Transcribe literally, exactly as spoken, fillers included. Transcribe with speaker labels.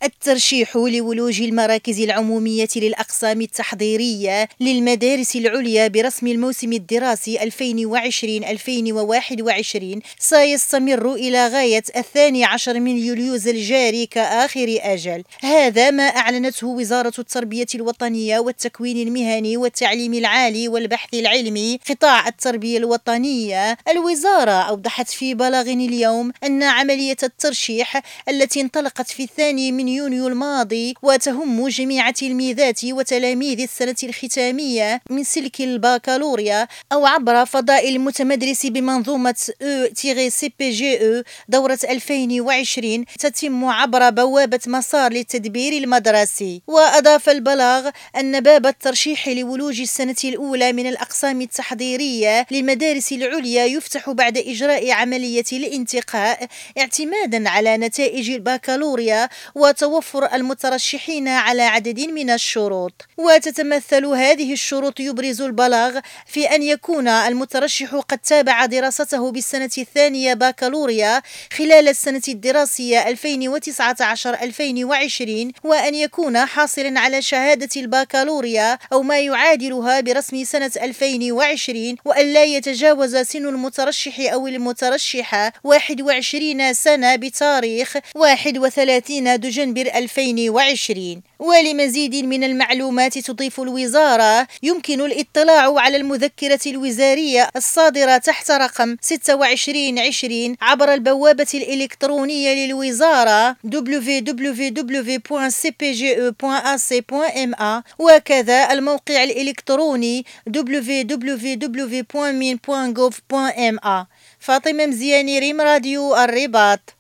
Speaker 1: الترشيح لولوج المراكز العمومية للأقسام التحضيرية للمدارس العليا برسم الموسم الدراسي ألفين وعشرين ألفين وواحد وعشرين سيستمر إلى غاية الثاني عشر من يوليوز الجاري كآخر أجل. هذا ما أعلنته وزارة التربية الوطنية والتكوين المهني والتعليم العالي والبحث العلمي قطاع التربية الوطنية. الوزارة أوضحت في بلاغ اليوم أن عملية الترشيح التي انطلقت في الثاني من يونيو الماضي وتهم جميع تلميذات وتلاميذ السنة الختامية من سلك الباكالوريا أو عبر فضاء المتمدرس بمنظومة أو سي بي جي أو دورة ألفين وعشرين تتم عبر بوابة مسار للتدبير المدرسي. وأضاف البلاغ أن باب الترشيح لولوج السنة الأولى من الأقسام التحضيرية للمدارس العليا يفتح بعد إجراء عملية الانتقاء اعتمادا على نتائج الباكالوريا وتوفر المترشحين على عدد من الشروط. وتتمثل هذه الشروط يبرز البلاغ في أن يكون المترشح قد تابع دراسته بالسنة الثانية باكالوريا خلال السنة الدراسية ألفين وتسعة عشر ألفين وعشرين، وأن يكون حاصلا على شهادة الباكالوريا أو ما يعادلها برسم سنة ألفين وعشرين، وأن لا يتجاوز سن المترشح أو المترشحة واحد وعشرين سنة بتاريخ واحد وثلاثين دجنبر ألفين وعشرين. ولمزيد من المعلومات تضيف الوزارة يمكن الاطلاع على المذكرة الوزارية الصادرة تحت رقم ستة وعشرين عشرين عبر البوابة الإلكترونية للوزارة دبليو دبليو دبليو دوت سي بي جي او دوت إيه سي دوت إم إيه، وكذا الموقع الإلكتروني دبليو دبليو دبليو دوت مين دوت جوف دوت إم إيه. فاطمة مزياني، ريم راديو الرباط.